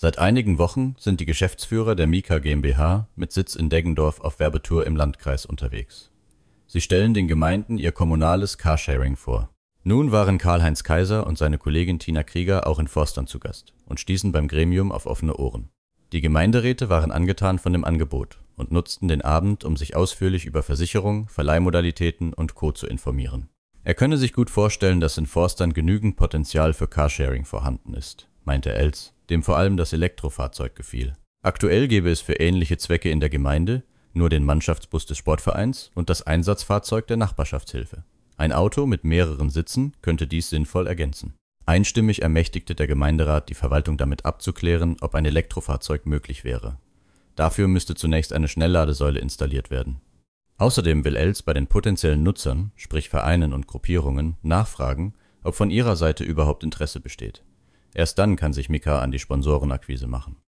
Seit einigen Wochen sind die Geschäftsführer der Mika GmbH mit Sitz in Deggendorf auf Werbetour im Landkreis unterwegs. Sie stellen den Gemeinden ihr kommunales Carsharing vor. Nun waren Karl-Heinz Kaiser und seine Kollegin Tina Krieger auch in Forstern zu Gast und stießen beim Gremium auf offene Ohren. Die Gemeinderäte waren angetan von dem Angebot und nutzten den Abend, um sich ausführlich über Versicherung, Verleihmodalitäten und Co. zu informieren. Er könne sich gut vorstellen, dass in Forstern genügend Potenzial für Carsharing vorhanden ist, meinte Els, dem vor allem das Elektrofahrzeug gefiel. Aktuell gäbe es für ähnliche Zwecke in der Gemeinde nur den Mannschaftsbus des Sportvereins und das Einsatzfahrzeug der Nachbarschaftshilfe. Ein Auto mit mehreren Sitzen könnte dies sinnvoll ergänzen. Einstimmig ermächtigte der Gemeinderat die Verwaltung damit abzuklären, ob ein Elektrofahrzeug möglich wäre. Dafür müsste zunächst eine Schnellladesäule installiert werden. Außerdem will Els bei den potenziellen Nutzern, sprich Vereinen und Gruppierungen, nachfragen, ob von ihrer Seite überhaupt Interesse besteht. Erst dann kann sich Mika an die Sponsorenakquise machen.